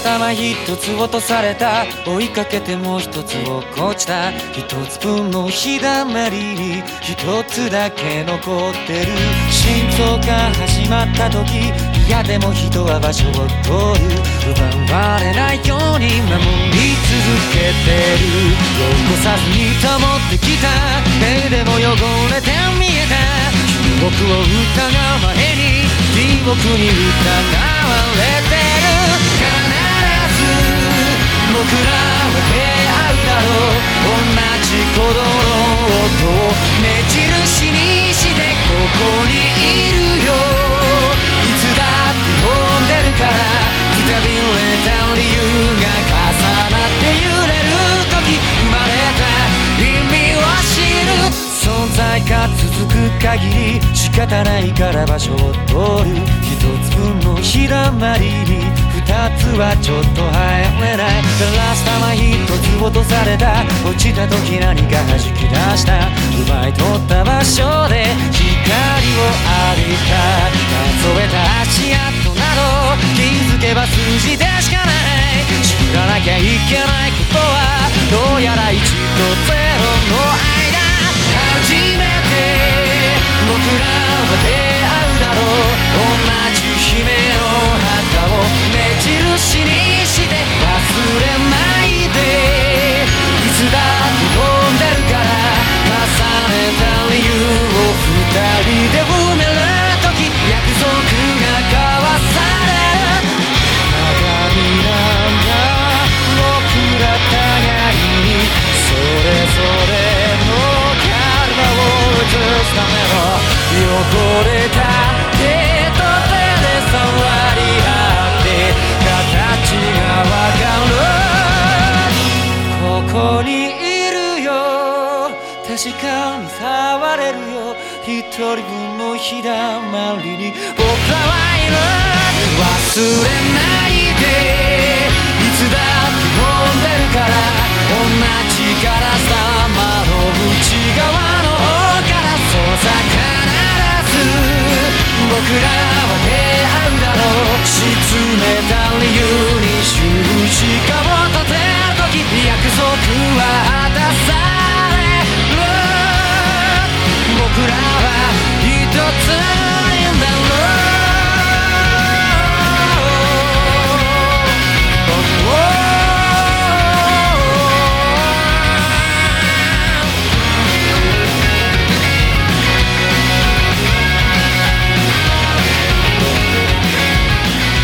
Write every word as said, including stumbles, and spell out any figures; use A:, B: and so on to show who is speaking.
A: ス玉一つ落とされた、追いかけてもう一つ落っこちた。一つ分の日だまりに一つだけ残ってる。心臓が始まった時、嫌でも人は場所を取る。奪われないように守り続けてる。汚さずに保ってきた目でも汚れて見えた。僕を疑う前に地獄に疑われてる。必ず僕らは出会うだろう。同じ鼓動の音を目印にしてここにいるよ。いつだって飛んでるから、くたびれた理由が重なって揺れる時、生まれた意味を知る。存在が続く限り仕方ないから場所を取る。一つ分の日だまりに二つはちょっと入れない。ガラス玉一つ落とされた。落ちた時何か弾き出した。奪い取った場所で光を浴びた。数えた足跡など気づけば数字でしかない。知らなきゃいけないことはどうやらいちとゼロの間。初めて僕らは出会うだろう。同じ姫の旗を目印にして忘れないで。いつだって飛んでるから重ねた理由を二人で埋める時、約束が交わされる。鏡なんだ僕ら互いに、それぞれの映すための汚れた手と手で触り合って形がわかる。ここにいるよ、確かに触れるよ。一人分の日だまりに僕らはいる。忘れ